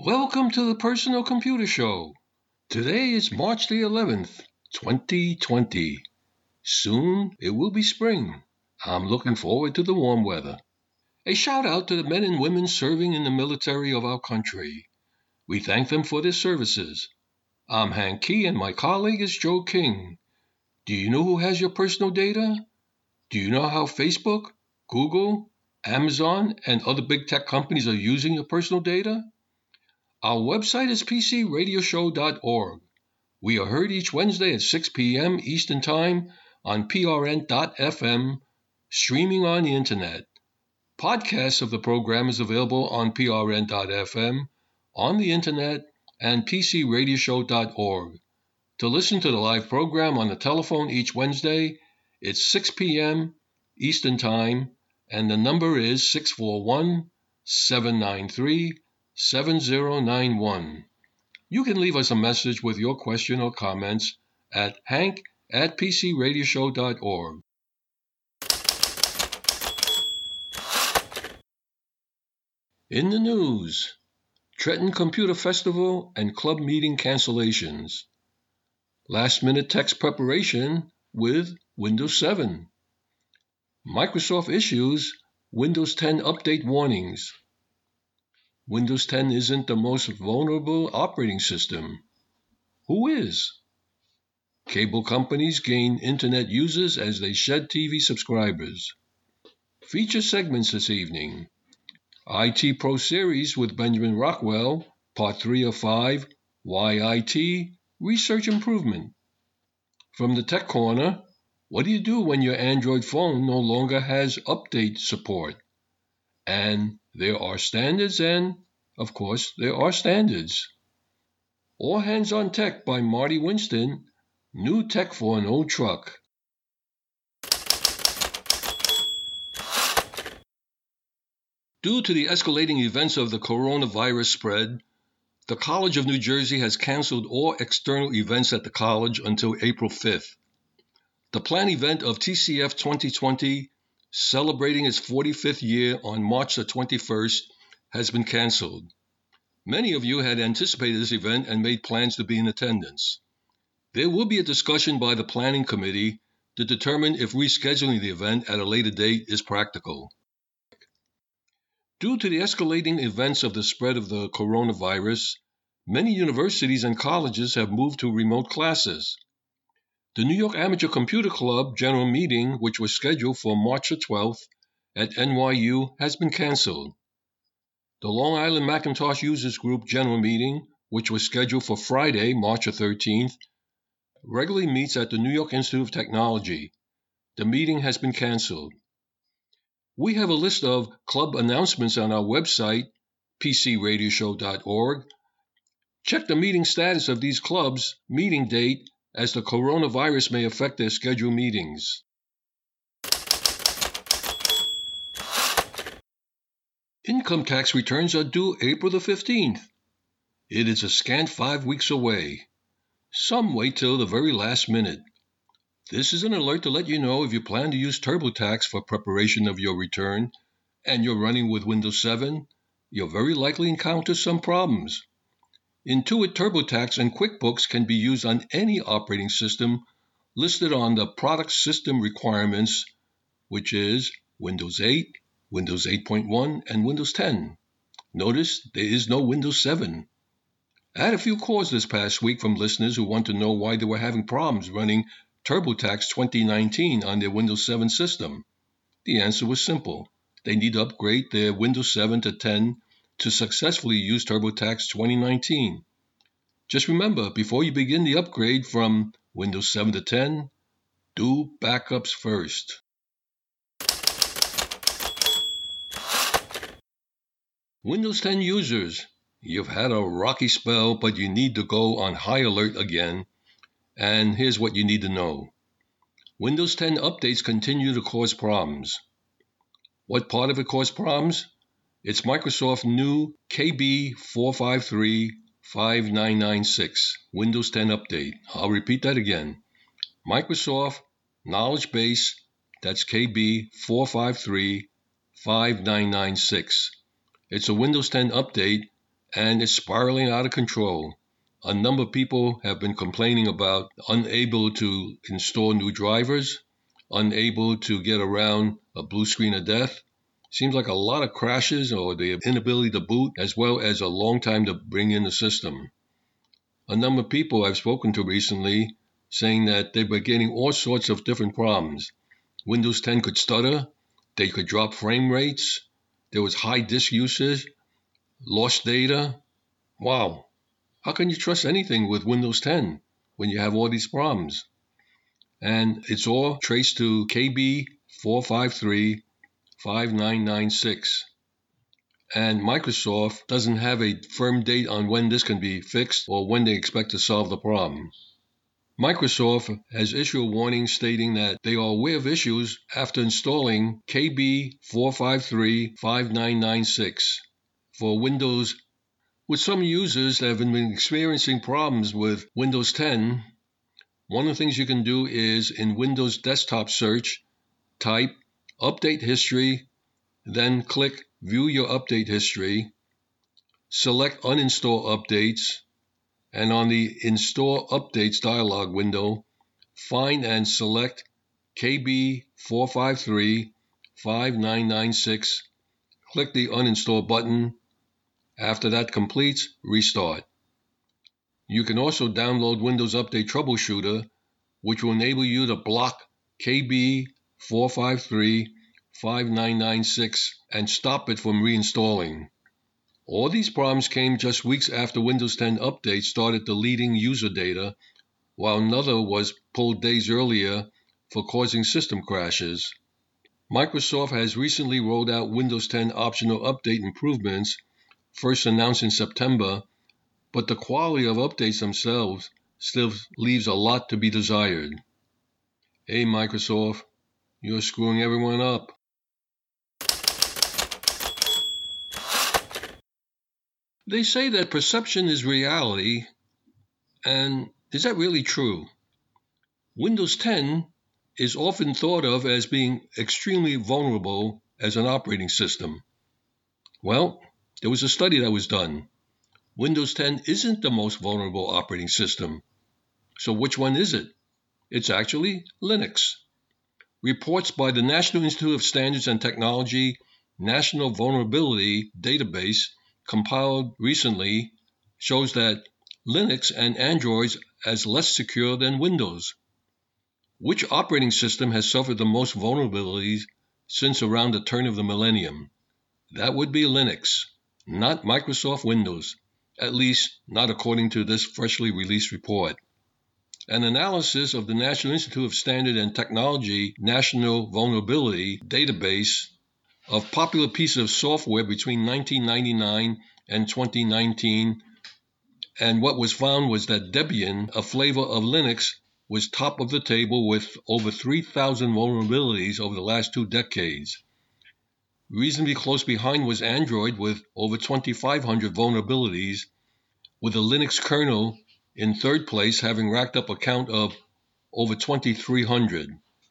Welcome to the Personal Computer Show. Today is March the 11th, 2020. Soon it will be spring. I'm looking forward to the warm weather. A shout out to the men and women serving in the military of our country. We thank them for their services. I'm Hank Key and my colleague is Joe King. Do you know who has your personal data? Do you know how Facebook, Google, Amazon, and other big tech companies are using your personal data? Our website is pcradioshow.org. We are heard each Wednesday at 6 p.m. Eastern Time on prn.fm, streaming on the Internet. Podcasts of the program is available on prn.fm, on the Internet, and pcradioshow.org. To listen to the live program on the telephone each Wednesday, it's 6 p.m. Eastern Time, and the number is 641-793-7091. You can leave us a message with your question or comments at hank@pcradioshow.org. In the news, Trenton Computer Festival and club meeting cancellations. Last-minute text preparation with Windows 7. Microsoft issues Windows 10 update warnings. Windows 10 isn't the most vulnerable operating system. Who is? Cable companies gain internet users as they shed TV subscribers. Feature segments this evening. IT Pro Series with Benjamin Rockwell, Part 3 of 5, Why IT? Research Improvement. From the Tech Corner, what do you do when your Android phone no longer has update support? And there are standards and, of course, there are standards. All Hands on Tech by Marty Winston, new tech for an old truck. Due to the escalating events of the coronavirus spread, the College of New Jersey has canceled all external events at the college until April 5th. The planned event of TCF 2020, celebrating its 45th year on March the 21st, has been canceled. Many of you had anticipated this event and made plans to be in attendance. There will be a discussion by the planning committee to determine if rescheduling the event at a later date is practical. Due to the escalating events of the spread of the coronavirus, many universities and colleges have moved to remote classes. The New York Amateur Computer Club general meeting, which was scheduled for March 12th at NYU, has been canceled. The Long Island Macintosh Users Group general meeting, which was scheduled for Friday, March 13th, regularly meets at the New York Institute of Technology. The meeting has been canceled. We have a list of club announcements on our website, pcradioshow.org. Check the meeting status of these clubs' meeting date, as the coronavirus may affect their scheduled meetings. Income tax returns are due April the 15th. It is a scant 5 weeks away. Some wait till the very last minute. This is an alert to let you know if you plan to use TurboTax for preparation of your return and you're running with Windows 7, you'll very likely encounter some problems. Intuit TurboTax and QuickBooks can be used on any operating system listed on the product system requirements, which is Windows 8, Windows 8.1, and Windows 10. Notice there is no Windows 7. I had a few calls this past week from listeners who want to know why they were having problems running TurboTax 2019 on their Windows 7 system. The answer was simple. They need to upgrade their Windows 7 to 10 to successfully use TurboTax 2019. Just remember, before you begin the upgrade from Windows 7 to 10, do backups first. Windows 10 users, you've had a rocky spell, but you need to go on high alert again. And here's what you need to know. Windows 10 updates continue to cause problems. What part of it caused problems? It's Microsoft's new KB 453-5996 Windows 10 update. I'll repeat that again. Microsoft Knowledge Base, that's KB 453-5996. It's a Windows 10 update, and it's spiraling out of control. A number of people have been complaining about unable to install new drivers, unable to get around a blue screen of death. Seems like a lot of crashes or the inability to boot, as well as a long time to bring in the system. A number of people I've spoken to recently saying that they've been getting all sorts of different problems. Windows 10 could stutter, they could drop frame rates, there was high disk usage, lost data. Wow, how can you trust anything with Windows 10 when you have all these problems? And it's all traced to KB4535996. And Microsoft doesn't have a firm date on when this can be fixed or when they expect to solve the problem. Microsoft has issued a warning stating that they are aware of issues after installing KB4535996 for Windows. With some users that have been experiencing problems with Windows 10, one of the things you can do is in Windows Desktop Search, type Update History, then click View Your Update History, select Uninstall Updates, and on the Install Updates dialog window, find and select KB4535996, click the Uninstall button. After that completes, restart. You can also download Windows Update Troubleshooter, which will enable you to block KB4535996 and stop it from reinstalling. All these problems came just weeks after Windows 10 Update started deleting user data, while another was pulled days earlier for causing system crashes. Microsoft has recently rolled out Windows 10 optional update improvements, first announced in September, but the quality of updates themselves still leaves a lot to be desired. Hey Microsoft, you're screwing everyone up. They say that perception is reality, and is that really true? Windows 10 is often thought of as being extremely vulnerable as an operating system. Well, there was a study that was done. Windows 10 isn't the most vulnerable operating system. So which one is it? It's actually Linux. Reports by the National Institute of Standards and Technology National Vulnerability Database compiled recently shows that Linux and Android as less secure than Windows. Which operating system has suffered the most vulnerabilities since around the turn of the millennium? That would be Linux, not Microsoft Windows, at least not according to this freshly released report. An analysis of the National Institute of Standards and Technology National Vulnerability Database of popular pieces of software between 1999 and 2019, and what was found was that Debian, a flavor of Linux, was top of the table with over 3,000 vulnerabilities over the last 2 decades. Reasonably close behind was Android with over 2,500 vulnerabilities, with the Linux kernel in third place having racked up a count of over 2,300.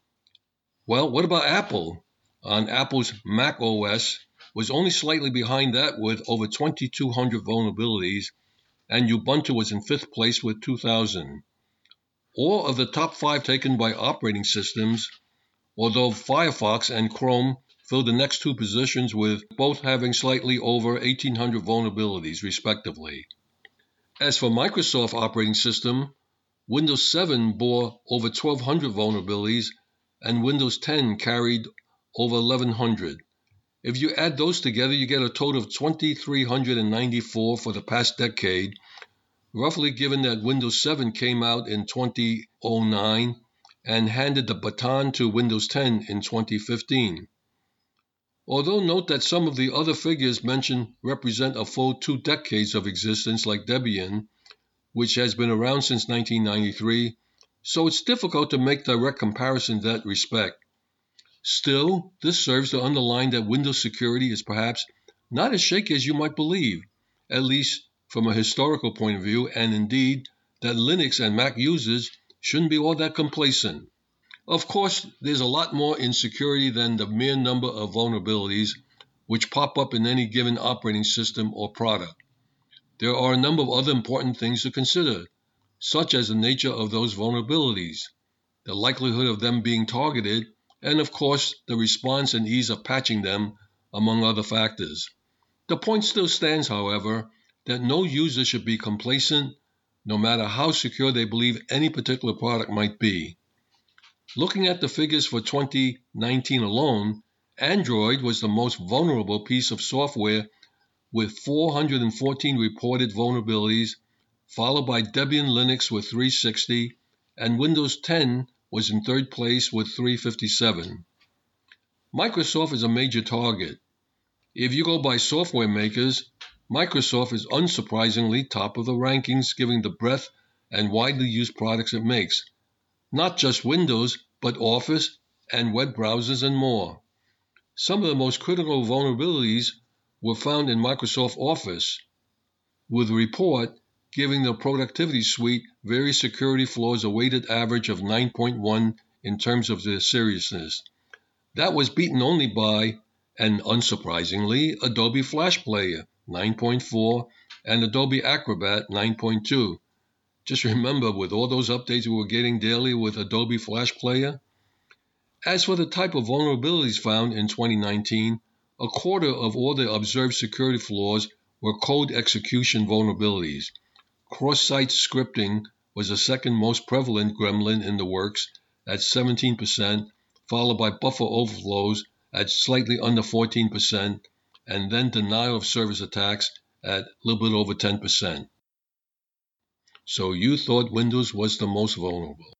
Well, what about Apple? On Apple's Mac OS was only slightly behind that with over 2,200 vulnerabilities, and Ubuntu was in 5th place with 2,000. All of the top 5 taken by operating systems, although Firefox and Chrome filled the next 2 positions with both having slightly over 1,800 vulnerabilities, respectively. As for Microsoft operating system, Windows 7 bore over 1,200 vulnerabilities, and Windows 10 carried over 1,100. If you add those together, you get a total of 2,394 for the past decade, roughly given that Windows 7 came out in 2009 and handed the baton to Windows 10 in 2015. Although note that some of the other figures mentioned represent a full 2 decades of existence, like Debian, which has been around since 1993, so it's difficult to make direct comparisons in that respect. Still, this serves to underline that Windows security is perhaps not as shaky as you might believe, at least from a historical point of view, and indeed that Linux and Mac users shouldn't be all that complacent. Of course, there's a lot more in security than the mere number of vulnerabilities which pop up in any given operating system or product. There are a number of other important things to consider, such as the nature of those vulnerabilities, the likelihood of them being targeted, and of course, the response and ease of patching them, among other factors. The point still stands, however, that no user should be complacent, no matter how secure they believe any particular product might be. Looking at the figures for 2019 alone, Android was the most vulnerable piece of software with 414 reported vulnerabilities, followed by Debian Linux with 360, and Windows 10 was in third place with 357. Microsoft is a major target. If you go by software makers, Microsoft is unsurprisingly top of the rankings given the breadth and widely used products it makes. Not just Windows, but Office and web browsers and more. Some of the most critical vulnerabilities were found in Microsoft Office, with a report giving the productivity suite various security flaws a weighted average of 9.1 in terms of their seriousness. That was beaten only by, and unsurprisingly, Adobe Flash Player 9.4 and Adobe Acrobat 9.2. Just remember, with all those updates we were getting daily with Adobe Flash Player. As for the type of vulnerabilities found in 2019, a quarter of all the observed security flaws were code execution vulnerabilities. Cross-site scripting was the second most prevalent gremlin in the works at 17%, followed by buffer overflows at slightly under 14%, and then denial of service attacks at a little bit over 10%. So you thought Windows was the most vulnerable.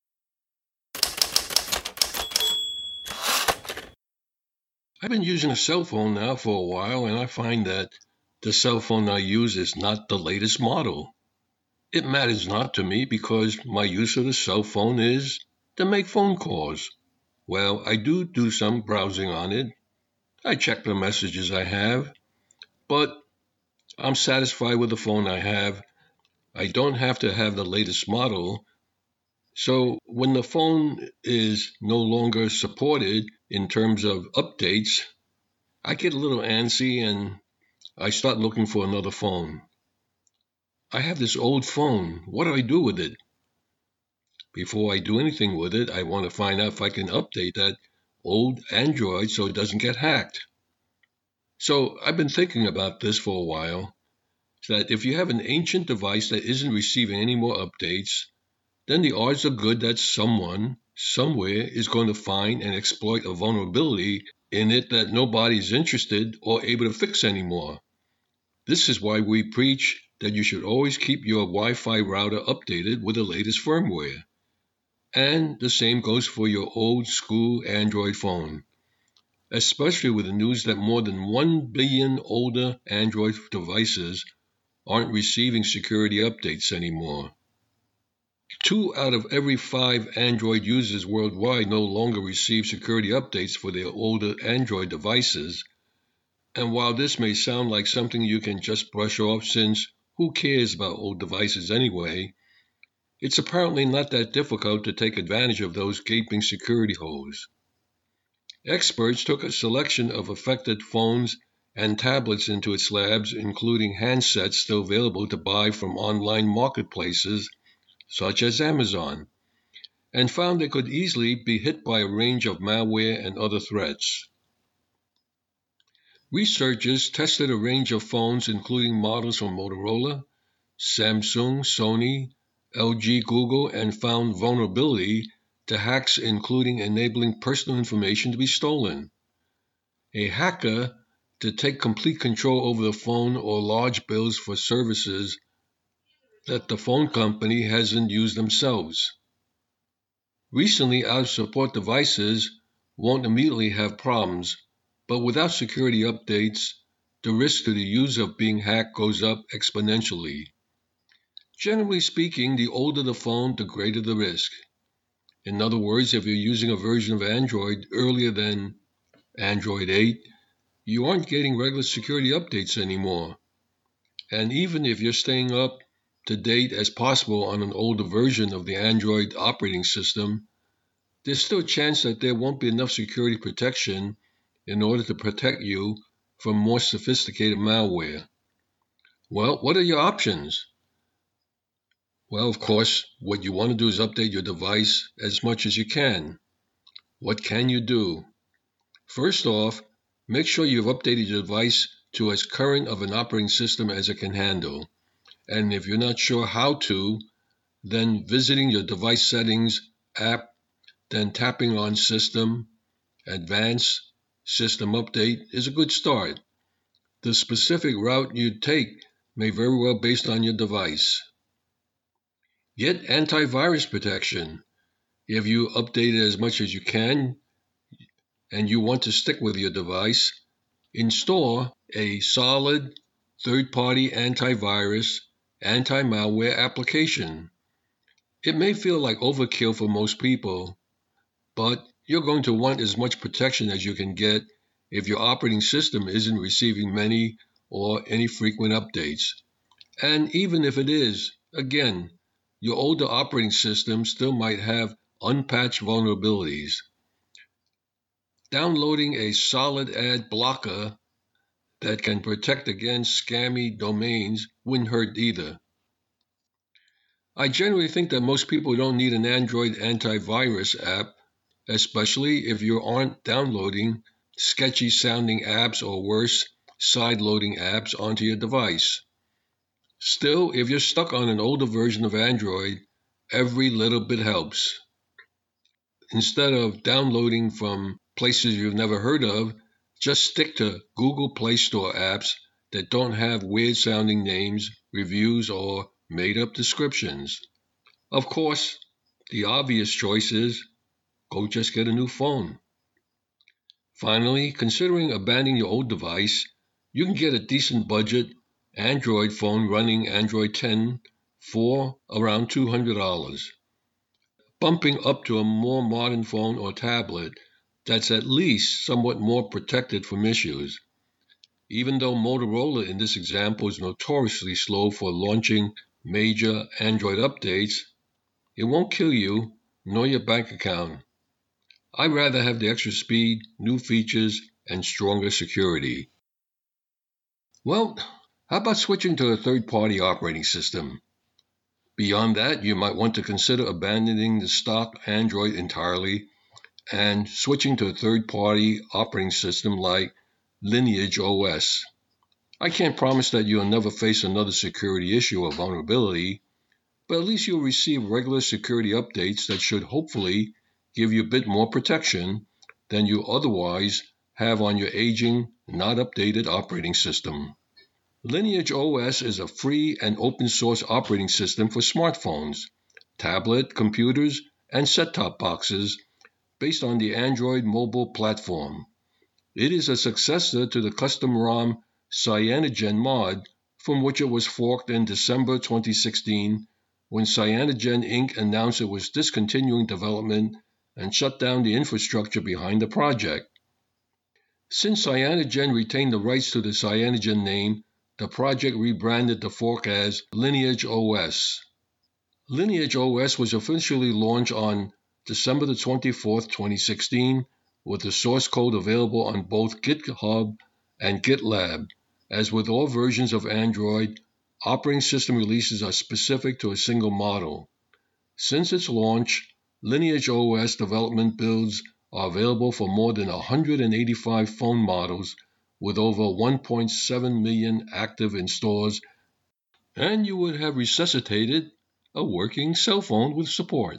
I've been using a cell phone now for a while, and I find that the cell phone I use is not the latest model. It matters not to me because my use of the cell phone is to make phone calls. Well, I do some browsing on it. I check the messages I have, but I'm satisfied with the phone I have. I don't have to have the latest model. So when the phone is no longer supported in terms of updates, I get a little antsy and I start looking for another phone. I have this old phone. What do I do with it? Before I do anything with it, I want to find out if I can update that old Android so it doesn't get hacked. So I've been thinking about this for a while, that if you have an ancient device that isn't receiving any more updates, then the odds are good that someone, somewhere, is going to find and exploit a vulnerability in it that nobody's interested or able to fix anymore. This is why we preach that you should always keep your Wi-Fi router updated with the latest firmware. And the same goes for your old school Android phone, especially with the news that more than 1 billion older Android devices aren't receiving security updates anymore. 2 out of every 5 Android users worldwide no longer receive security updates for their older Android devices. And while this may sound like something you can just brush off since who cares about old devices anyway, it's apparently not that difficult to take advantage of those gaping security holes. Experts took a selection of affected phones and tablets into its labs, including handsets still available to buy from online marketplaces such as Amazon, and found they could easily be hit by a range of malware and other threats. Researchers tested a range of phones including models from Motorola, Samsung, Sony, LG, Google, and found vulnerability to hacks including enabling personal information to be stolen. A hacker to take complete control over the phone or large bills for services that the phone company hasn't used themselves. Recently out-of-support devices won't immediately have problems, but without security updates, the risk to the user of being hacked goes up exponentially. Generally speaking, the older the phone, the greater the risk. In other words, if you're using a version of Android earlier than Android 8, you aren't getting regular security updates anymore. And even if you're staying up to date as possible on an older version of the Android operating system, there's still a chance that there won't be enough security protection in order to protect you from more sophisticated malware. Well, what are your options? Well, of course, what you want to do is update your device as much as you can. What can you do? First off, make sure you've updated your device to as current of an operating system as it can handle. And if you're not sure how to, then visiting your device settings app, then tapping on System, Advanced, System Update is a good start. The specific route you take may very well based on your device. Get antivirus protection. If you update it as much as you can and you want to stick with your device, install a solid third-party antivirus, anti-malware application. It may feel like overkill for most people, but you're going to want as much protection as you can get if your operating system isn't receiving many or any frequent updates. And even if it is, again, your older operating system still might have unpatched vulnerabilities. Downloading a solid ad blocker that can protect against scammy domains wouldn't hurt either. I generally think that most people don't need an Android antivirus app, especially if you aren't downloading sketchy sounding apps or worse, side-loading apps onto your device. Still, if you're stuck on an older version of Android, every little bit helps. Instead of downloading from places you've never heard of, just stick to Google Play Store apps that don't have weird-sounding names, reviews, or made-up descriptions. Of course, the obvious choice is go just get a new phone. Finally, considering abandoning your old device, you can get a decent budget Android phone running Android 10 for around $200. Bumping up to a more modern phone or tablet that's at least somewhat more protected from issues. Even though Motorola in this example is notoriously slow for launching major Android updates, it won't kill you nor your bank account. I'd rather have the extra speed, new features, and stronger security. Well, how about switching to a third-party operating system? Beyond that, you might want to consider abandoning the stock Android entirely and switching to a third-party operating system like Lineage OS. I can't promise that you'll never face another security issue or vulnerability, but at least you'll receive regular security updates that should hopefully give you a bit more protection than you otherwise have on your aging, not updated operating system. Lineage OS is a free and open source operating system for smartphones, tablet, computers, and set-top boxes based on the Android mobile platform. It is a successor to the custom ROM Cyanogen mod, from which it was forked in December 2016 when Cyanogen Inc. announced it was discontinuing development and shut down the infrastructure behind the project. Since Cyanogen retained the rights to the Cyanogen name, the project rebranded the fork as Lineage OS. Lineage OS was officially launched on December 24, 2016, with the source code available on both GitHub and GitLab. As with all versions of Android, operating system releases are specific to a single model. Since its launch, Lineage OS development builds are available for more than 185 phone models with over 1.7 million active in stores, and you would have resuscitated a working cell phone with support.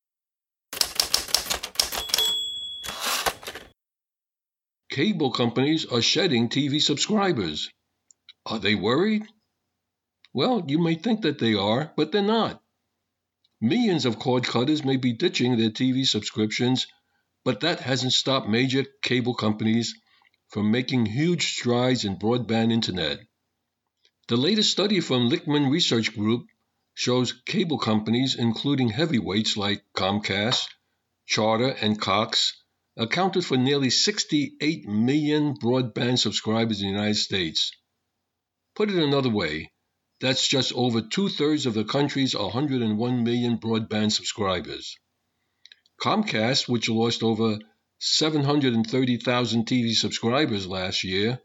Cable companies are shedding TV subscribers. Are they worried? Well, you may think that they are, but they're not. Millions of cord cutters may be ditching their TV subscriptions, but that hasn't stopped major cable companies from making huge strides in broadband internet. The latest study from Lichtman Research Group shows cable companies, including heavyweights like Comcast, Charter, and Cox, accounted for nearly 68 million broadband subscribers in the United States. Put it another way, that's just over two-thirds of the country's 101 million broadband subscribers. Comcast, which lost over 730,000 TV subscribers last year,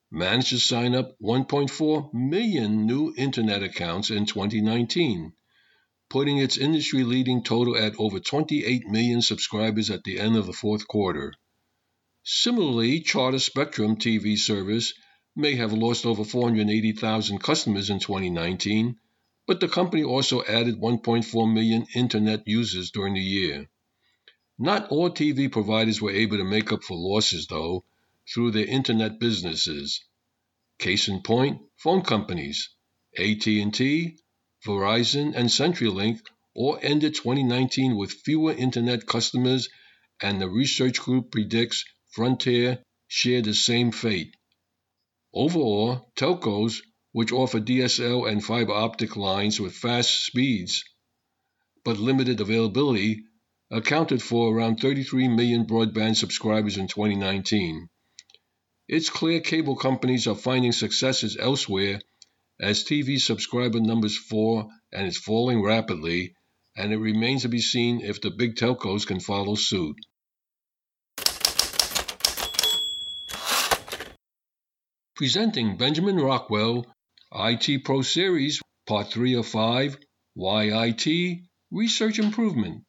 managed to sign up 1.4 million new Internet accounts in 2019, putting its industry-leading total at over 28 million subscribers at the end of the fourth quarter. Similarly, Charter Spectrum TV service may have lost over 480,000 customers in 2019, but the company also added 1.4 million Internet users during the year. Not all TV providers were able to make up for losses, though, through their Internet businesses. Case in point, phone companies, AT&T, Verizon, and CenturyLink all ended 2019 with fewer Internet customers, and the research group predicts Frontier shared the same fate. Overall, telcos, which offer DSL and fiber optic lines with fast speeds but limited availability, accounted for around 33 million broadband subscribers in 2019. It's clear cable companies are finding successes elsewhere as TV subscriber numbers fall, and it's falling rapidly, and it remains to be seen if the big telcos can follow suit. Presenting Benjamin Rockwell, IT Pro Series, Part 3 of 5, Why IT? Research Improvement.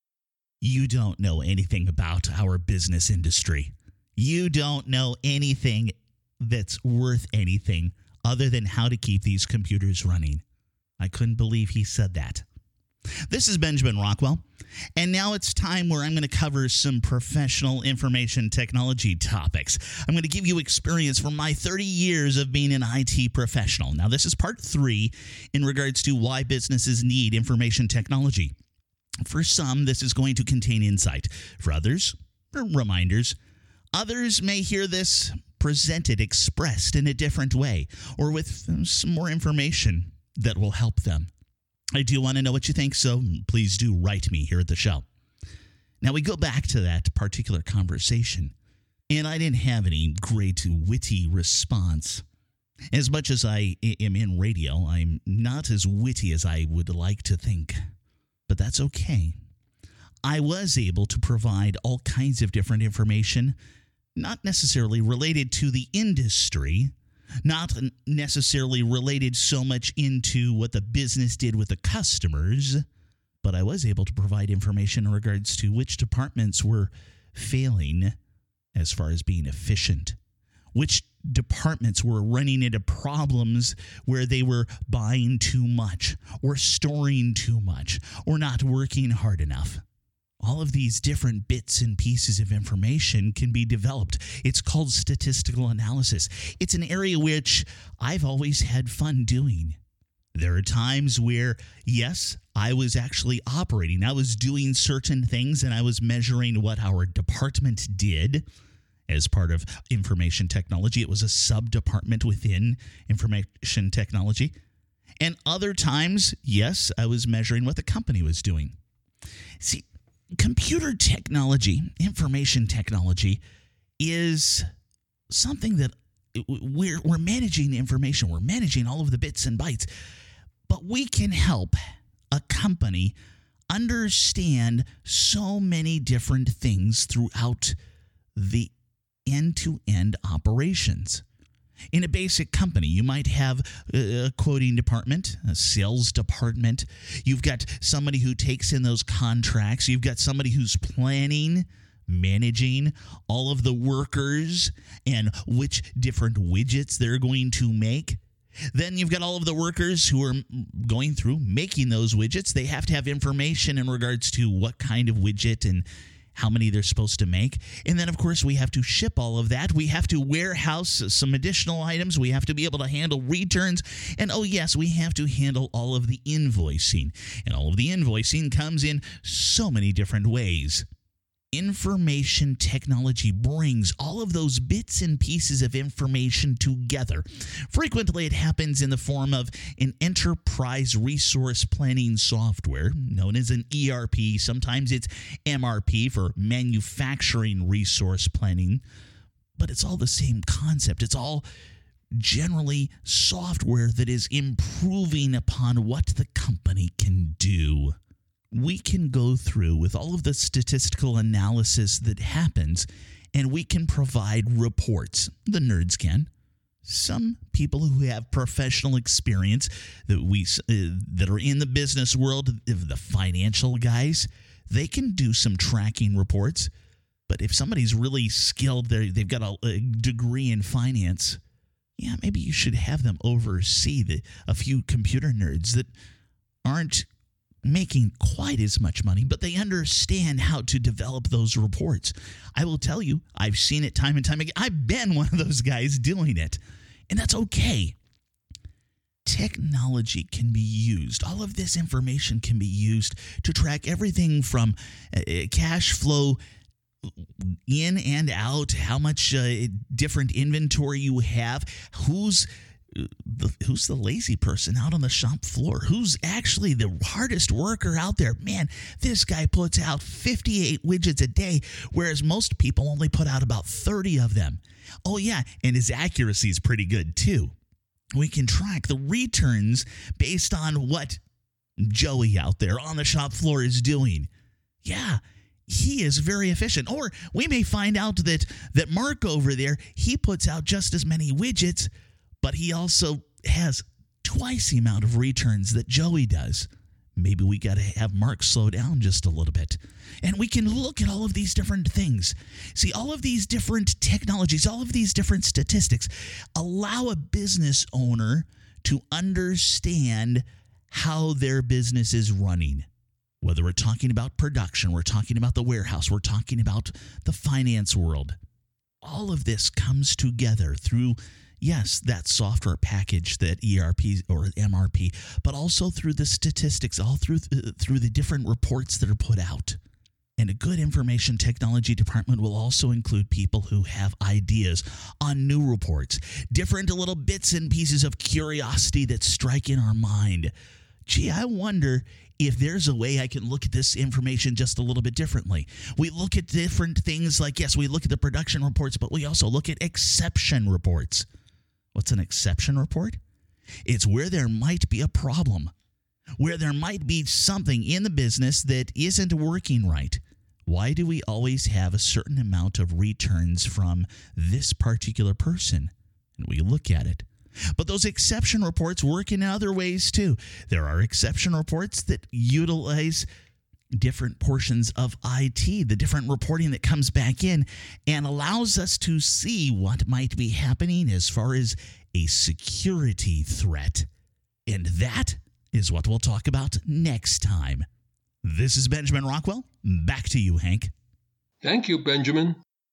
You don't know anything about our business industry. You don't know anything that's worth anything other than how to keep these computers running. I couldn't believe he said that. This is Benjamin Rockwell, and now it's time where I'm going to cover some professional information technology topics. I'm going to give you experience from my 30 years of being an IT professional. Now, this is part 3 in regards to why businesses need information technology. For some, this is going to contain insight. For others, reminders. Others may hear this presented, expressed in a different way, or with some more information that will help them. I do want to know what you think, so please do write me here at the show. Now, we go back to that particular conversation, and I didn't have any great witty response. As much as I am in radio, I'm not as witty as I would like to think, but that's okay. I was able to provide all kinds of different information, not necessarily related to the industry, not necessarily related so much into what the business did with the customers, but I was able to provide information in regards to which departments were failing as far as being efficient, which departments were running into problems where they were buying too much or storing too much or not working hard enough. All of these different bits and pieces of information can be developed. It's called statistical analysis. It's an area which I've always had fun doing. There are times where, yes, I was actually operating. I was doing certain things, and I was measuring what our department did as part of information technology. It was a sub-department within information technology. And other times, yes, I was measuring what the company was doing. See, computer technology, information technology, is something that we're managing information. We're managing all of the bits and bytes. But we can help a company understand so many different things throughout the end-to-end operations. In a basic company, you might have a quoting department, a sales department. You've got somebody who takes in those contracts. You've got somebody who's planning, managing all of the workers and which different widgets they're going to make. Then you've got all of the workers who are going through making those widgets. They have to have information in regards to what kind of widget and how many they're supposed to make. And then, of course, we have to ship all of that. We have to warehouse some additional items. We have to be able to handle returns. And, oh, yes, we have to handle all of the invoicing. And all of the invoicing comes in so many different ways. Information technology brings all of those bits and pieces of information together. Frequently, it happens in the form of an enterprise resource planning software known as an ERP. Sometimes it's MRP for manufacturing resource planning, but it's all the same concept. It's all generally software that is improving upon what the company can do. We can go through with all of the statistical analysis that happens, and we can provide reports. The nerds can. Some people who have professional experience that are in the business world, the financial guys, they can do some tracking reports. But if somebody's really skilled, they've got a degree in finance, yeah, maybe you should have them oversee a few computer nerds that aren't making quite as much money, but they understand how to develop those reports. I will tell you, I've seen it time and time again. I've been one of those guys doing it, and that's okay. Technology can be used. All of this information can be used to track everything from cash flow in and out, how much different inventory you have, who's the lazy person out on the shop floor, who's actually the hardest worker out there. Man, this guy puts out 58 widgets a day, whereas most people only put out about 30 of them. Oh yeah, and his accuracy is pretty good too. We can track the returns based on what Joey out there on the shop floor is doing. Yeah, he is very efficient. Or we may find out that Mark over there, he puts out just as many widgets, but he also has twice the amount of returns that Joey does. Maybe we got to have Mark slow down just a little bit. And we can look at all of these different things. See, all of these different technologies, all of these different statistics allow a business owner to understand how their business is running. Whether we're talking about production, we're talking about the warehouse, we're talking about the finance world. All of this comes together through, yes, that software package, that ERP or MRP, but also through the statistics, all through the different reports that are put out. And a good information technology department will also include people who have ideas on new reports, different little bits and pieces of curiosity that strike in our mind. Gee, I wonder if there's a way I can look at this information just a little bit differently. We look at different things like, yes, we look at the production reports, but we also look at exception reports. What's an exception report? It's where there might be a problem, where there might be something in the business that isn't working right. Why do we always have a certain amount of returns from this particular person? And we look at it. But those exception reports work in other ways too. There are exception reports that utilize different portions of IT, the different reporting that comes back in and allows us to see what might be happening as far as a security threat. And that is what we'll talk about next time. This is Benjamin Rockwell. Back to you, Hank. Thank you, Benjamin.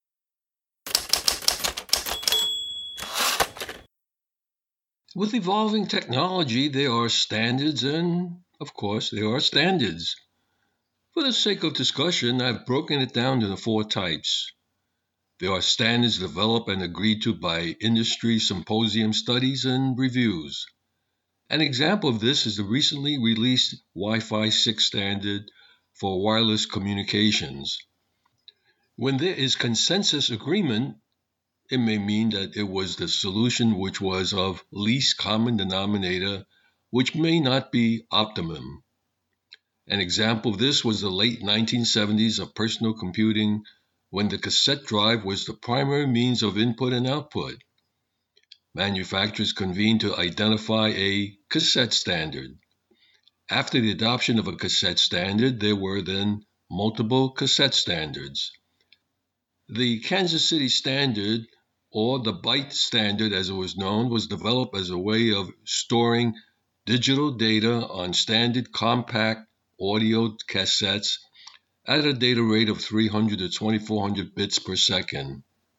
With evolving technology, there are standards and, of course, there are standards. For the sake of discussion, I've broken it down into 4 types. There are standards developed and agreed to by industry symposium studies and reviews. An example of this is the recently released Wi-Fi 6 standard for wireless communications. When there is consensus agreement, it may mean that it was the solution which was of least common denominator, which may not be optimum. An example of this was the late 1970s of personal computing, when the cassette drive was the primary means of input and output. Manufacturers convened to identify a cassette standard. After the adoption of a cassette standard, there were then multiple cassette standards. The Kansas City Standard, or the Byte Standard as it was known, was developed as a way of storing digital data on standard compact audio cassettes at a data rate of 300 to 2400 bits per second.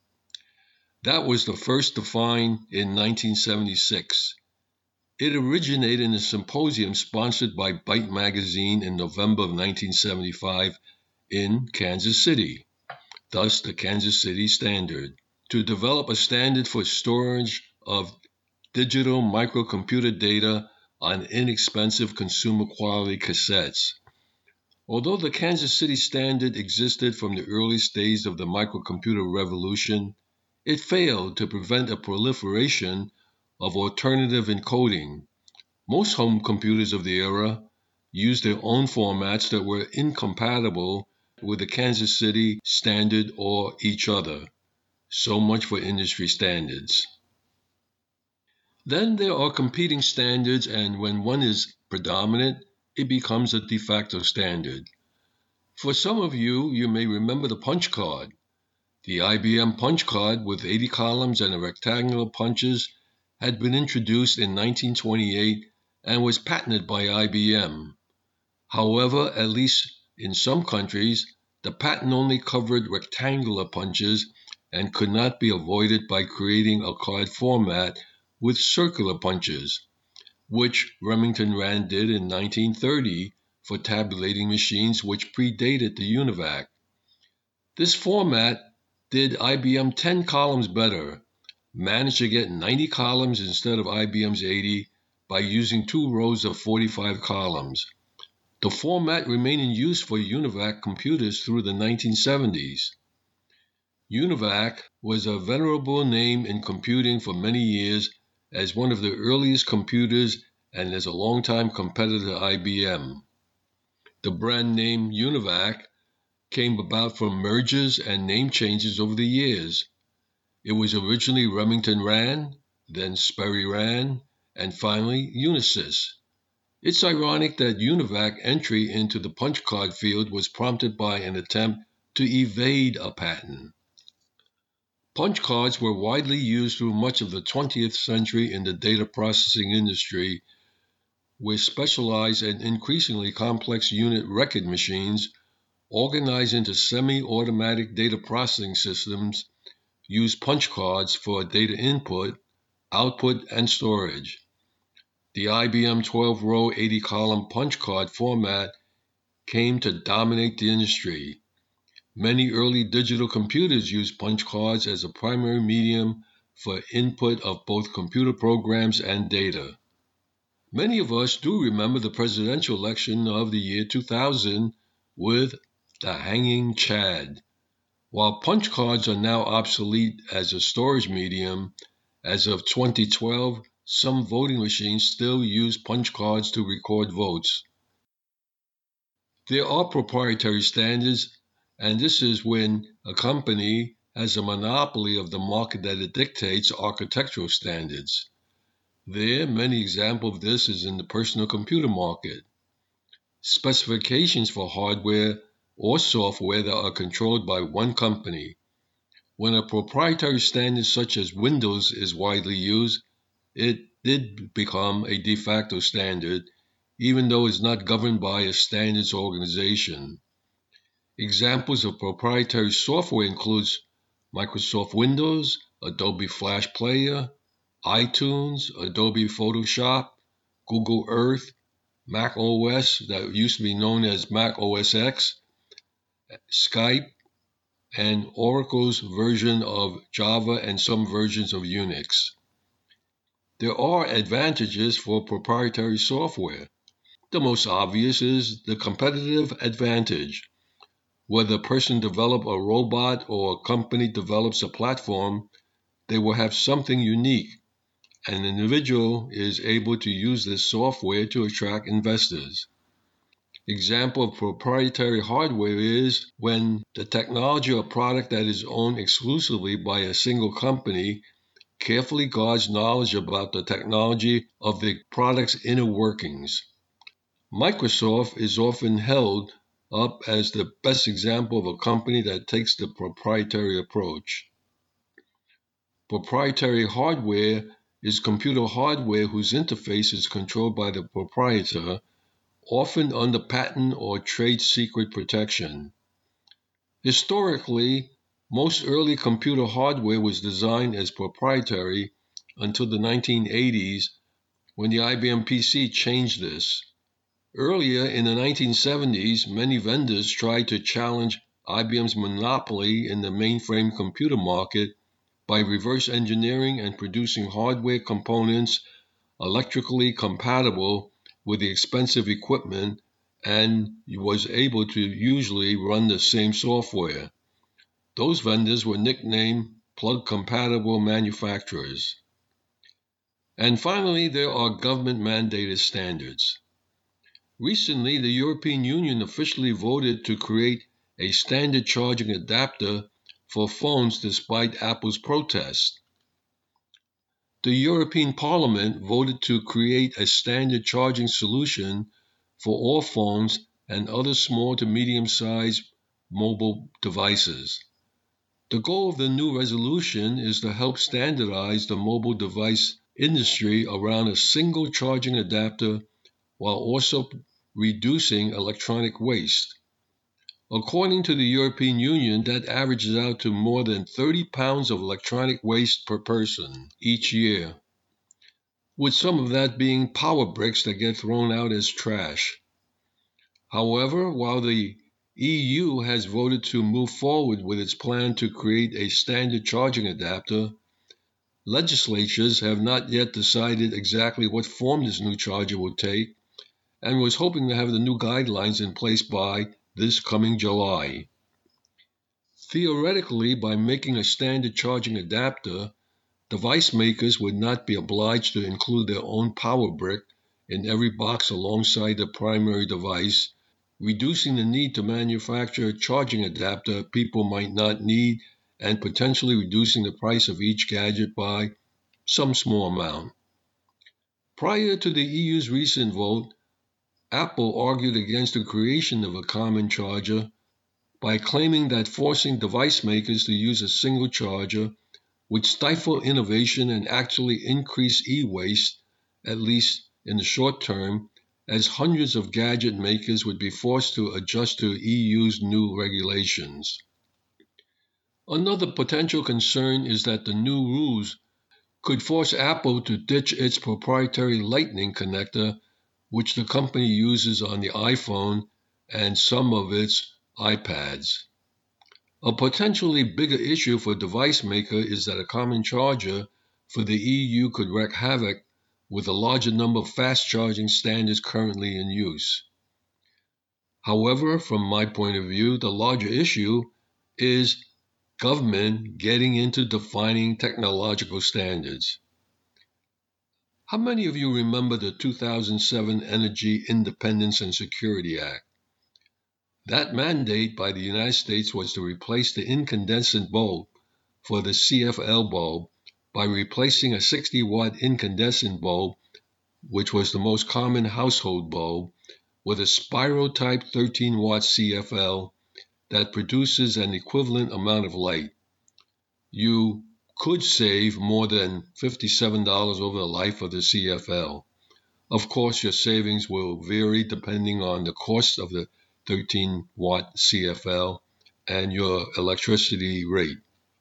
That was the first defined in 1976. It originated in a symposium sponsored by Byte Magazine in November of 1975 in Kansas City, thus the Kansas City Standard, to develop a standard for storage of digital microcomputer data on inexpensive consumer quality cassettes. Although the Kansas City Standard existed from the earliest days of the microcomputer revolution, it failed to prevent a proliferation of alternative encoding. Most home computers of the era used their own formats that were incompatible with the Kansas City Standard or each other. So much for industry standards. Then there are competing standards, and when one is predominant, it becomes a de facto standard. For some of you, you may remember the punch card. The IBM punch card with 80 columns and rectangular punches had been introduced in 1928 and was patented by IBM. However, at least in some countries, the patent only covered rectangular punches and could not be avoided by creating a card format with circular punches, which Remington Rand did in 1930 for tabulating machines which predated the UNIVAC. This format did IBM 10 columns better, managed to get 90 columns instead of IBM's 80 by using 2 rows of 45 columns. The format remained in use for UNIVAC computers through the 1970s. UNIVAC was a venerable name in computing for many years as one of the earliest computers and as a longtime competitor to IBM. The brand name UNIVAC came about from mergers and name changes over the years. It was originally Remington Rand, then Sperry Rand, and finally Unisys. It's ironic that UNIVAC entry into the punch card field was prompted by an attempt to evade a patent. Punch cards were widely used through much of the 20th century in the data processing industry, where specialized and increasingly complex unit record machines, organized into semi-automatic data processing systems, use punch cards for data input, output, and storage. The IBM 12-row 80-column punch card format came to dominate the industry. Many early digital computers used punch cards as a primary medium for input of both computer programs and data. Many of us do remember the presidential election of the year 2000 with the hanging Chad. While punch cards are now obsolete as a storage medium, as of 2012, some voting machines still use punch cards to record votes. There are proprietary standards, and this is when a company has a monopoly of the market that it dictates architectural standards. There, many examples of this is in the personal computer market. Specifications for hardware or software that are controlled by one company. When a proprietary standard such as Windows is widely used, it did become a de facto standard, even though it's not governed by a standards organization. Examples of proprietary software includes Microsoft Windows, Adobe Flash Player, iTunes, Adobe Photoshop, Google Earth, Mac OS that used to be known as Mac OS X, Skype, and Oracle's version of Java and some versions of Unix. There are advantages for proprietary software. The most obvious is the competitive advantage. Whether a person develops a robot or a company develops a platform, they will have something unique. An individual is able to use this software to attract investors. Example of proprietary hardware is when the technology or product that is owned exclusively by a single company carefully guards knowledge about the technology of the product's inner workings. Microsoft is often held up as the best example of a company that takes the proprietary approach. Proprietary hardware is computer hardware whose interface is controlled by the proprietor, often under patent or trade secret protection. Historically, most early computer hardware was designed as proprietary until the 1980s, when the IBM PC changed this. Earlier in the 1970s, many vendors tried to challenge IBM's monopoly in the mainframe computer market by reverse engineering and producing hardware components electrically compatible with the expensive equipment and was able to usually run the same software. Those vendors were nicknamed plug-compatible manufacturers. And finally, there are government-mandated standards. Recently, the European Union officially voted to create a standard charging adapter for phones despite Apple's protest. the European Parliament voted to create a standard charging solution for all phones and other small to medium-sized mobile devices. The goal of the new resolution is to help standardize the mobile device industry around a single charging adapter while also reducing electronic waste. According to the European Union, that averages out to more than 30 pounds of electronic waste per person each year, with some of that being power bricks that get thrown out as trash. However, while the EU has voted to move forward with its plan to create a standard charging adapter, legislatures have not yet decided exactly what form this new charger will take, and was hoping to have the new guidelines in place by this coming July. Theoretically, by making a standard charging adapter, device makers would not be obliged to include their own power brick in every box alongside the primary device, reducing the need to manufacture a charging adapter people might not need and potentially reducing the price of each gadget by some small amount. Prior to the EU's recent vote, Apple argued against the creation of a common charger by claiming that forcing device makers to use a single charger would stifle innovation and actually increase e-waste, at least in the short term, as hundreds of gadget makers would be forced to adjust to EU's new regulations. Another potential concern is that the new rules could force Apple to ditch its proprietary Lightning connector, which the company uses on the iPhone and some of its iPads. A potentially bigger issue for a device maker is that a common charger for the EU could wreak havoc with a larger number of fast charging standards currently in use. However, from my point of view, the larger issue is government getting into defining technological standards. How many of you remember the 2007 Energy Independence and Security Act? That mandate by the United States was to replace the incandescent bulb for the CFL bulb by replacing a 60-watt incandescent bulb, which was the most common household bulb, with a spiral-type 13-watt CFL that produces an equivalent amount of light. You could save more than $57 over the life of the CFL. Of course, your savings will vary depending on the cost of the 13-watt CFL and your electricity rate.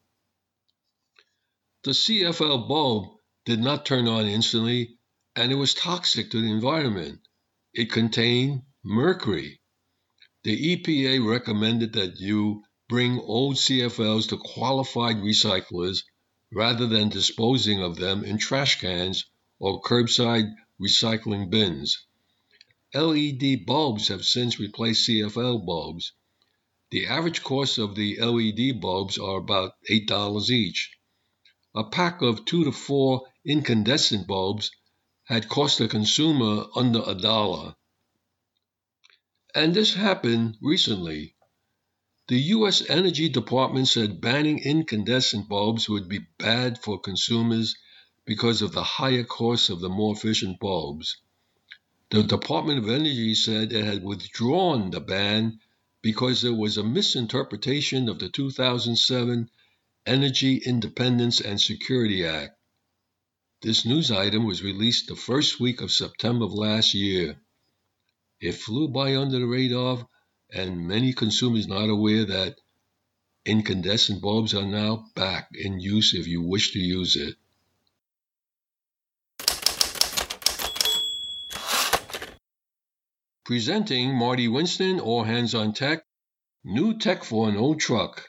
The CFL bulb did not turn on instantly, and it was toxic to the environment. It contained mercury. The EPA recommended that you bring old CFLs to qualified recyclers rather than disposing of them in trash cans or curbside recycling bins. LED bulbs have since replaced CFL bulbs. The average cost of the LED bulbs are about $8 each. A pack of 2 to 4 incandescent bulbs had cost the consumer under $1. And this happened recently. The U.S. Energy Department said banning incandescent bulbs would be bad for consumers because of the higher cost of the more efficient bulbs. The Department of Energy said it had withdrawn the ban because there was a misinterpretation of the 2007 Energy Independence and Security Act. This news item was released the first week of September of last year. It flew by under the radar, and many consumers not aware that incandescent bulbs are now back in use if you wish to use it. Presenting Marty Winston, All Hands on Tech, new tech for an old truck.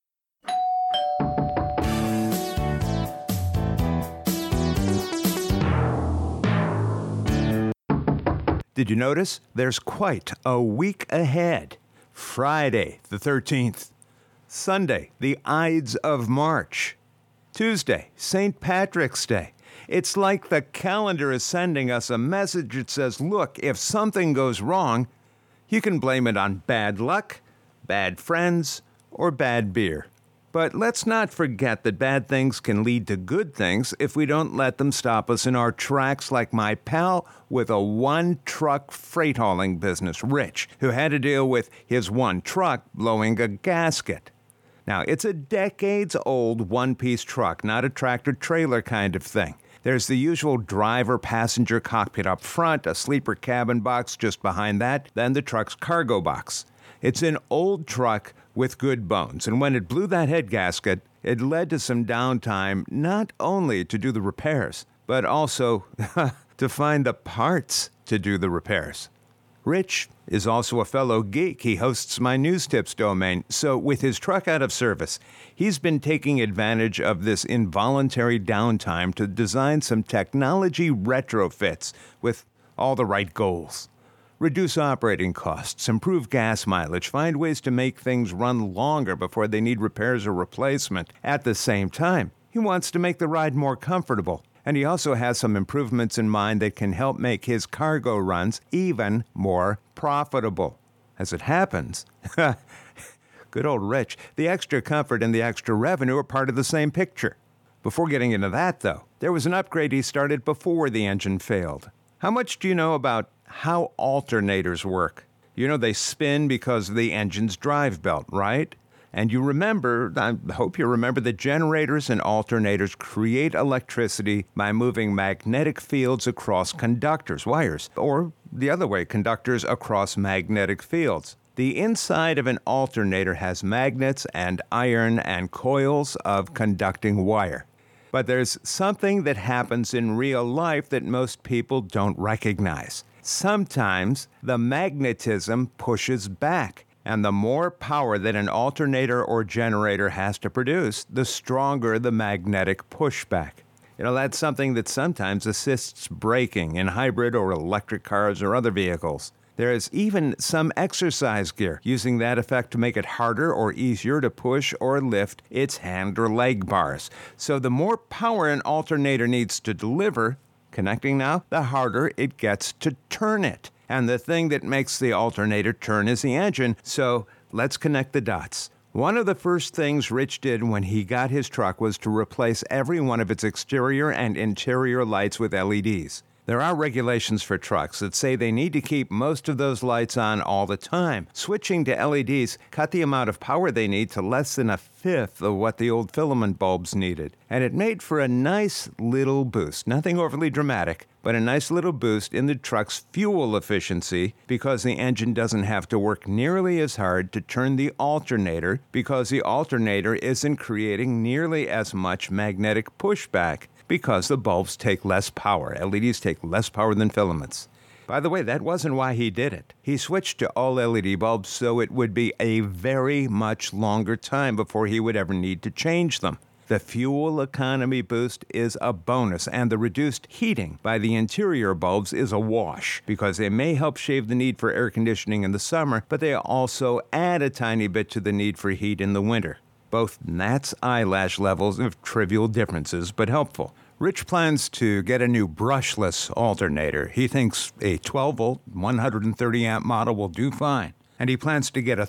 Did you notice? There's quite a week ahead. Friday, the 13th. Sunday, the Ides of March. Tuesday, St. Patrick's Day. It's like the calendar is sending us a message that says, look, if something goes wrong, you can blame it on bad luck, bad friends, or bad beer. But let's not forget that bad things can lead to good things if we don't let them stop us in our tracks, like my pal with a one-truck freight hauling business, Rich, who had to deal with his one truck blowing a gasket. Now, it's a decades-old one-piece truck, not a tractor-trailer kind of thing. There's the usual driver-passenger cockpit up front, a sleeper cabin box just behind that, then the truck's cargo box. It's an old truck with good bones, and when it blew that head gasket, it led to some downtime, not only to do the repairs, but also to find the parts to do the repairs. Rich is also a fellow geek. He hosts my News Tips domain, so with his truck out of service, he's been taking advantage of this involuntary downtime to design some technology retrofits with all the right goals. Reduce operating costs, improve gas mileage, find ways to make things run longer before they need repairs or replacement. At the same time, he wants to make the ride more comfortable. And he also has some improvements in mind that can help make his cargo runs even more profitable. As it happens, good old Rich, the extra comfort and the extra revenue are part of the same picture. Before getting into that, though, there was an upgrade he started before the engine failed. How much do you know about how alternators work? You know they spin because of the engine's drive belt, right? And you remember, I hope you remember, that generators and alternators create electricity by moving magnetic fields across conductors, wires, or the other way, conductors across magnetic fields. The inside of an alternator has magnets and iron and coils of conducting wire. But there's something that happens in real life that most people don't recognize. Sometimes the magnetism pushes back. And the more power that an alternator or generator has to produce, the stronger the magnetic pushback. You know, that's something that sometimes assists braking in hybrid or electric cars or other vehicles. There is even some exercise gear using that effect to make it harder or easier to push or lift its hand or leg bars. So the more power an alternator needs to deliver, connecting now, the harder it gets to turn it. And the thing that makes the alternator turn is the engine, so let's connect the dots. One of the first things Rich did when he got his truck was to replace every one of its exterior and interior lights with LEDs. There are regulations for trucks that say they need to keep most of those lights on all the time. Switching to LEDs cut the amount of power they need to less than a fifth of what the old filament bulbs needed. And it made for a nice little boost. Nothing overly dramatic, but a nice little boost in the truck's fuel efficiency because the engine doesn't have to work nearly as hard to turn the alternator because the alternator isn't creating nearly as much magnetic pushback because the bulbs take less power. LEDs take less power than filaments. By the way, that wasn't why he did it. He switched to all LED bulbs so it would be a very much longer time before he would ever need to change them. The fuel economy boost is a bonus, and the reduced heating by the interior bulbs is a wash because they may help shave the need for air conditioning in the summer, but they also add a tiny bit to the need for heat in the winter. Both gnat's eyelash levels of trivial differences, but helpful. Rich plans to get a new brushless alternator. He thinks a 12-volt, 130-amp model will do fine. And he plans to get a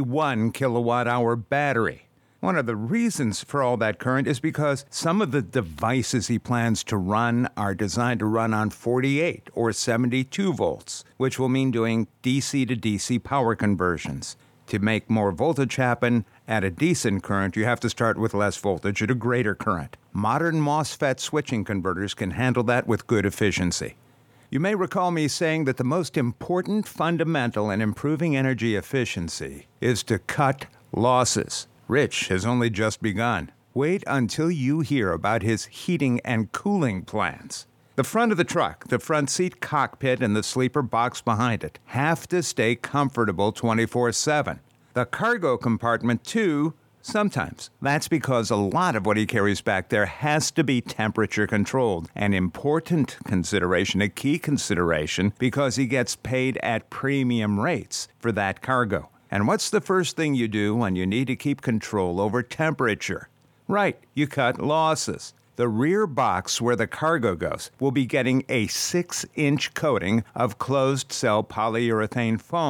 31 kilowatt-hour battery. One of the reasons for all that current is because some of the devices he plans to run are designed to run on 48 or 72 volts, which will mean doing DC to DC power conversions. To make more voltage happen at a decent current, you have to start with less voltage at a greater current. Modern MOSFET switching converters can handle that with good efficiency. You may recall me saying that the most important fundamental in improving energy efficiency is to cut losses. Rich has only just begun. Wait until you hear about his heating and cooling plans. The front of the truck, the front seat cockpit, and the sleeper box behind it have to stay comfortable 24/7. The cargo compartment, too, sometimes. That's because a lot of what he carries back there has to be temperature controlled. An important consideration, a key consideration, because he gets paid at premium rates for that cargo. And what's the first thing you do when you need to keep control over temperature? Right, you cut losses. The rear box where the cargo goes will be getting a 6-inch coating of closed-cell polyurethane foam.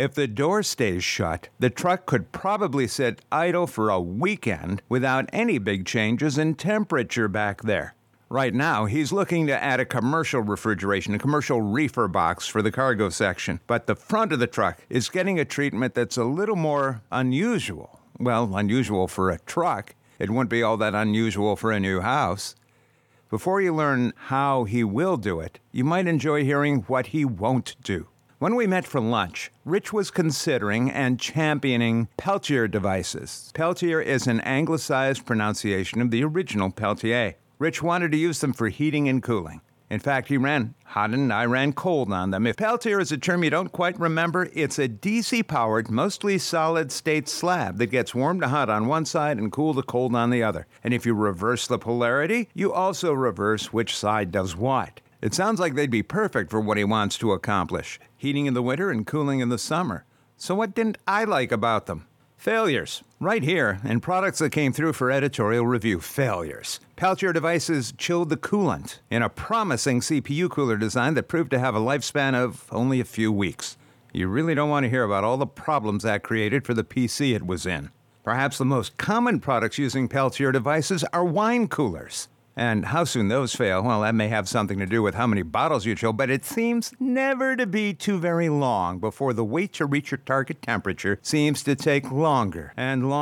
If the door stays shut, the truck could probably sit idle for a weekend without any big changes in temperature back there. Right now, he's looking to add a commercial refrigeration, a commercial reefer box for the cargo section. But the front of the truck is getting a treatment that's a little more unusual. Well, unusual for a truck. It wouldn't be all that unusual for a new house. Before you learn how he will do it, you might enjoy hearing what he won't do. When we met for lunch, Rich was considering and championing Peltier devices. Peltier is an anglicized pronunciation of the original Peltier. Rich wanted to use them for heating and cooling. In fact, he ran hot and I ran cold on them. If Peltier is a term you don't quite remember, it's a DC-powered, mostly solid-state slab that gets warm to hot on one side and cool to cold on the other. And if you reverse the polarity, you also reverse which side does what. It sounds like they'd be perfect for what he wants to accomplish, heating in the winter and cooling in the summer. So what didn't I like about them? Failures. Right here, and products that came through for editorial review. Failures. Peltier devices chilled the coolant in a promising CPU cooler design that proved to have a lifespan of only a few weeks. You really don't want to hear about all the problems that created for the PC it was in. Perhaps the most common products using Peltier devices are wine coolers. And how soon those fail, well, that may have something to do with how many bottles you chill, but it seems never to be too very long before the wait to reach your target temperature seems to take longer,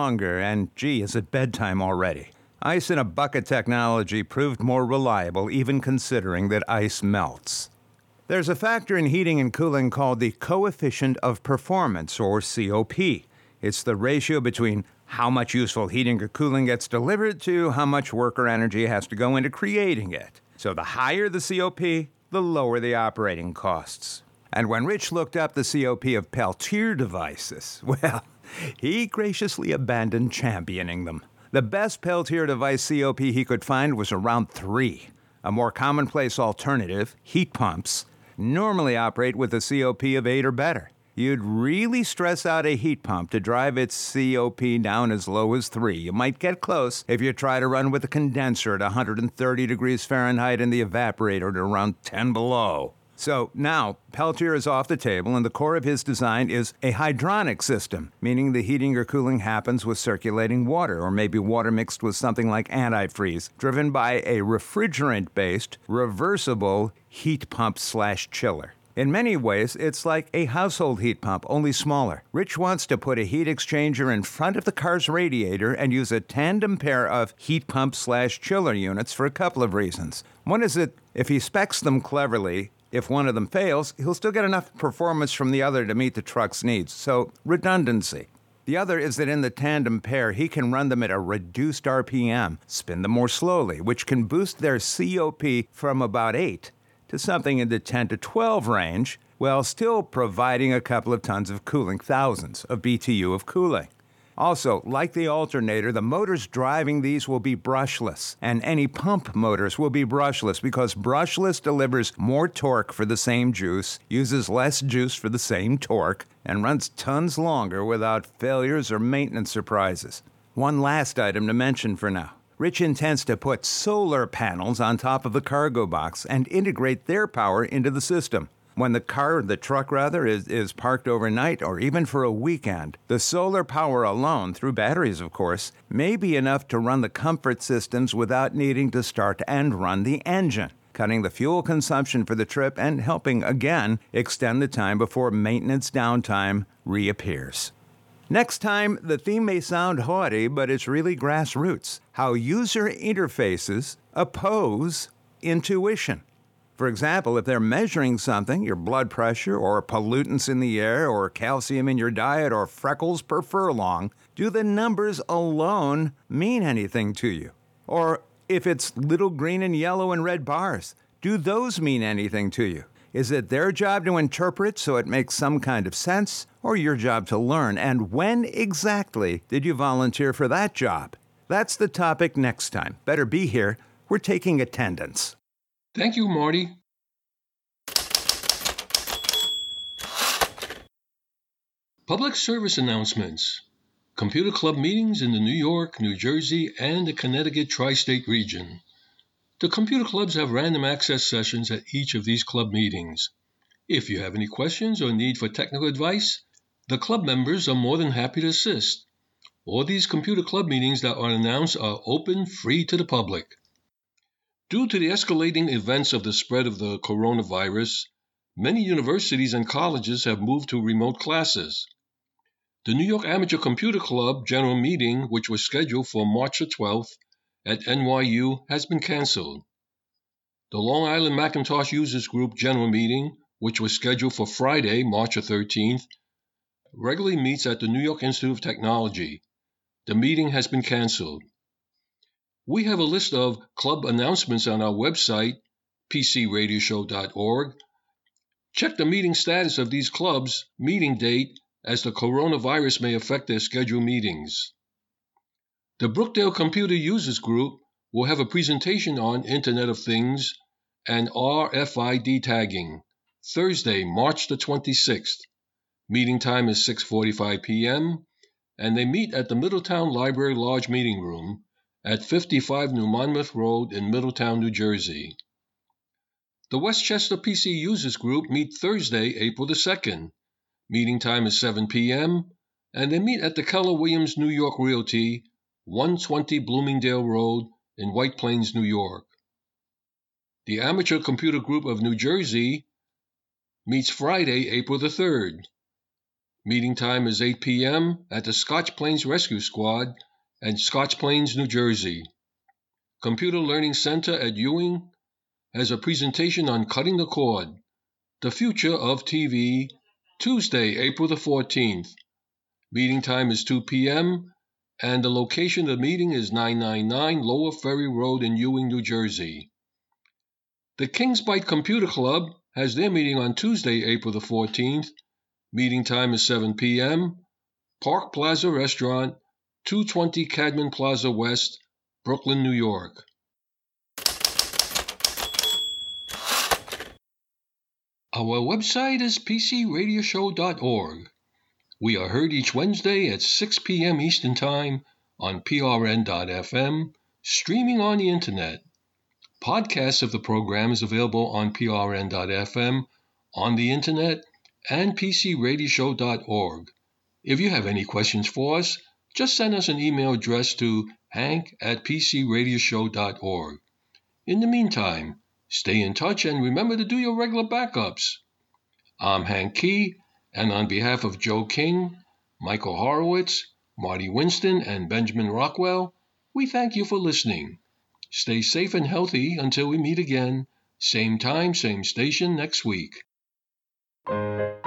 and gee, is it bedtime already? Ice in a bucket technology proved more reliable, even considering that ice melts. There's a factor in heating and cooling called the coefficient of performance, or COP. It's the ratio between how much useful heating or cooling gets delivered to how much work or energy has to go into creating it. So the higher the COP, the lower the operating costs. And when Rich looked up the COP of Peltier devices, well, he graciously abandoned championing them. The best Peltier device COP he could find was around 3. A more commonplace alternative, heat pumps, normally operate with a COP of 8 or better. You'd really stress out a heat pump to drive its COP down as low as 3. You might get close if you try to run with a condenser at 130 degrees Fahrenheit and the evaporator at around 10 below. So now, Peltier is off the table, and the core of his design is a hydronic system, meaning the heating or cooling happens with circulating water, or maybe water mixed with something like antifreeze, driven by a refrigerant-based, reversible heat pump/chiller. In many ways, it's like a household heat pump, only smaller. Rich wants to put a heat exchanger in front of the car's radiator and use a tandem pair of heat pump/chiller units for a couple of reasons. One is that if he specs them cleverly, if one of them fails, he'll still get enough performance from the other to meet the truck's needs. So, redundancy. The other is that in the tandem pair, he can run them at a reduced RPM, spin them more slowly, which can boost their COP from about 8 to something in the 10 to 12 range, while still providing a couple of tons of cooling, thousands of BTU of cooling. Also, like the alternator, the motors driving these will be brushless, and any pump motors will be brushless because brushless delivers more torque for the same juice, uses less juice for the same torque, and runs tons longer without failures or maintenance surprises. One last item to mention for now. Rich intends to put solar panels on top of the cargo box and integrate their power into the system. When the truck is parked overnight or even for a weekend, the solar power alone, through batteries of course, may be enough to run the comfort systems without needing to start and run the engine, cutting the fuel consumption for the trip and helping, again, extend the time before maintenance downtime reappears. Next time, the theme may sound haughty, but it's really grassroots. How user interfaces oppose intuition. For example, if they're measuring something, your blood pressure or pollutants in the air or calcium in your diet or freckles per furlong, do the numbers alone mean anything to you? Or if it's little green and yellow and red bars, do those mean anything to you? Is it their job to interpret so it makes some kind of sense, or your job to learn? And when exactly did you volunteer for that job? That's the topic next time. Better be here. We're taking attendance. Thank you, Marty. Public service announcements. Computer Club meetings in the New York, New Jersey, and the Connecticut tri-state region. The computer clubs have random access sessions at each of these club meetings. If you have any questions or need for technical advice, The club members are more than happy to assist. All these computer club meetings that are announced are open, free to the public. Due to the escalating events of the spread of the coronavirus, many universities and colleges have moved to remote classes. The New York Amateur Computer Club general meeting, which was scheduled for March 12th at NYU, has been canceled. The Long Island Macintosh Users Group general meeting, which was scheduled for Friday, March 13th, regularly meets at the New York Institute of Technology. The meeting has been canceled. We have a list of club announcements on our website, pcradioshow.org. Check the meeting status of these clubs' meeting date, as the coronavirus may affect their scheduled meetings. The Brookdale Computer Users Group will have a presentation on Internet of Things and RFID tagging, Thursday, March the 26th. Meeting time is 6:45 p.m., and they meet at the Middletown Library Large Meeting Room at 55 New Monmouth Road in Middletown, New Jersey. The Westchester PC Users Group meet Thursday, April the 2nd. Meeting time is 7 p.m., and they meet at the Keller Williams New York Realty, 120 Bloomingdale Road in White Plains, New York. The Amateur Computer Group of New Jersey meets Friday, April the 3rd. Meeting time is 8 p.m. at the Scotch Plains Rescue Squad at Scotch Plains, New Jersey. Computer Learning Center at Ewing has a presentation on Cutting the Cord, the Future of TV, Tuesday, April the 14th. Meeting time is 2 p.m., and the location of the meeting is 999 Lower Ferry Road in Ewing, New Jersey. The Kings Bite Computer Club has their meeting on Tuesday, April the 14th. Meeting time is 7 p.m. Park Plaza Restaurant, 220 Cadman Plaza West, Brooklyn, New York. Our website is pcradioshow.org. We are heard each Wednesday at 6 p.m. Eastern Time on prn.fm, streaming on the Internet. Podcasts of the program is available on prn.fm, on the Internet, and pcradioshow.org. If you have any questions for us, just send us an email address to hank@pcradioshow.org. In the meantime, stay in touch and remember to do your regular backups. I'm Hank Key, and on behalf of Joe King, Michael Horowitz, Marty Winston, and Benjamin Rockwell, we thank you for listening. Stay safe and healthy until we meet again, same time, same station next week.